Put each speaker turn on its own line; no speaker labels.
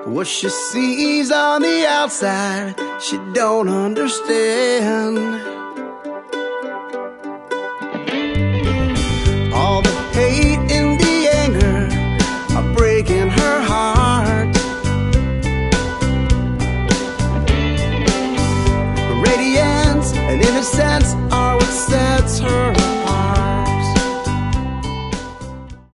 What she sees on the outside, she don't understand. All the hate and the anger are breaking her heart. Radiance and innocence